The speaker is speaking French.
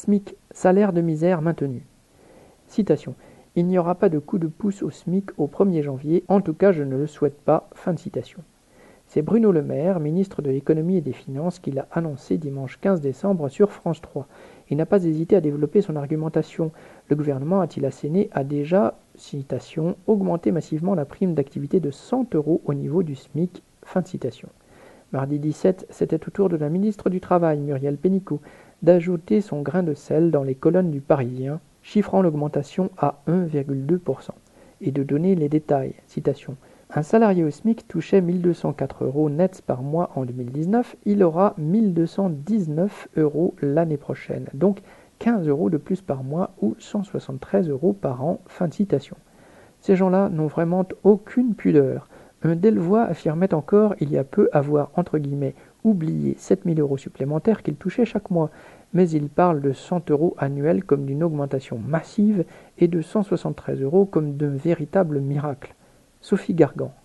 SMIC, salaire de misère maintenu. Citation. Il n'y aura pas de coup de pouce au SMIC au 1er janvier, en tout cas je ne le souhaite pas. Fin de citation. C'est Bruno Le Maire, ministre de l'économie et des finances, qui l'a annoncé dimanche 15 décembre sur France 3. Il n'a pas hésité à développer son argumentation. Le gouvernement, a-t-il asséné, a déjà, citation, augmenté massivement la prime d'activité de 100 € au niveau du SMIC. Fin de citation. Mardi 17, c'était au tour de la ministre du Travail, Muriel Pénicaud, d'ajouter son grain de sel dans les colonnes du Parisien, chiffrant l'augmentation à 1,2%, et de donner les détails. Citation. Un salarié au SMIC touchait 1 204 € nets par mois en 2019, il aura 1 219 € l'année prochaine, donc 15 € de plus par mois ou 173 € par an. Fin de citation. Ces gens-là n'ont vraiment aucune pudeur. Un Delvoye affirmait encore il y a peu avoir, entre guillemets, oublié 7 000 € supplémentaires qu'il touchait chaque mois, mais il parle de 100 € annuels comme d'une augmentation massive et de 173 € comme d'un véritable miracle. Sophie Gargan.